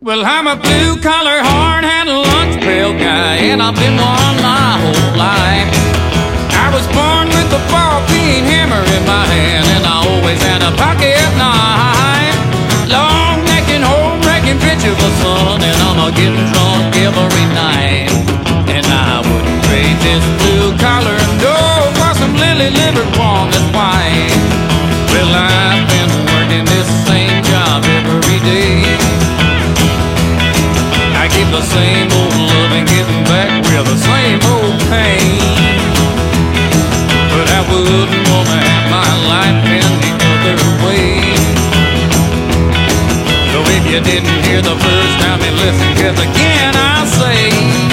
Well, I'm a blue-collar, hard-handled lunch pail guy, and I've been one my whole life. I was born with a ball-peen hammer in my hand, and I always had a pocket knife. Long-necking, home-wrecking bitch of a son, and I'm a getting drunk every night. And I wouldn't trade this blue-collar no for some lily-livered walnut white. Well, I've been working this same job every day. I give the same old love and getting back with the same old pain. But I wouldn't wanna have my life any other way. So if you didn't hear the first time, then listen, 'cause again I'll say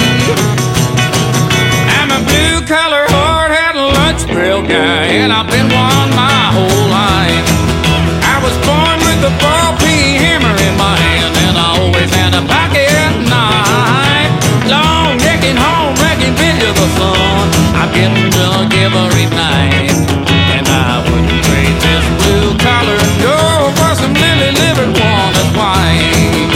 I'm a blue-collar, hard-handled lunch pail guy, and I've been one my whole life. I was born with a ball-peen hammer in my hand, and I always had a pocket knife. Long-necking, home-wrecking bitch of the sun, I'm getting drunk every night. And I wouldn't trade this blue-collar no for some lily-livered walnut white.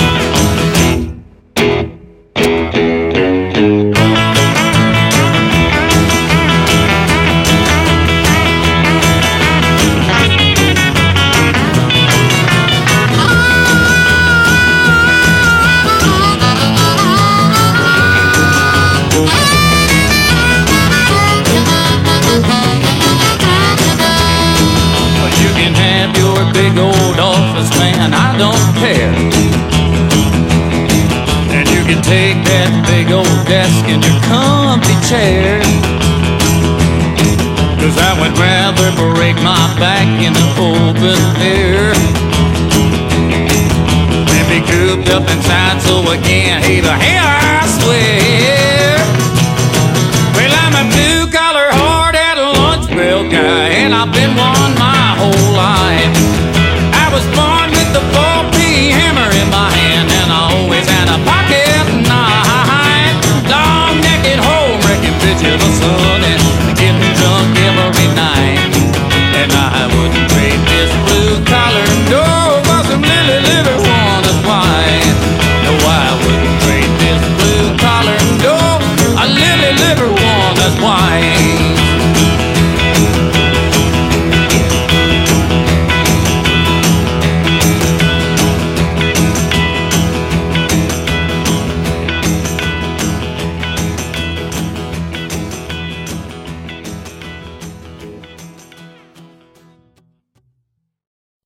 Big old office man, I don't care. And you can take that big old desk and your comfy chair, 'cause I would rather break my back in the open air than be cooped up inside, so I can't hate a hell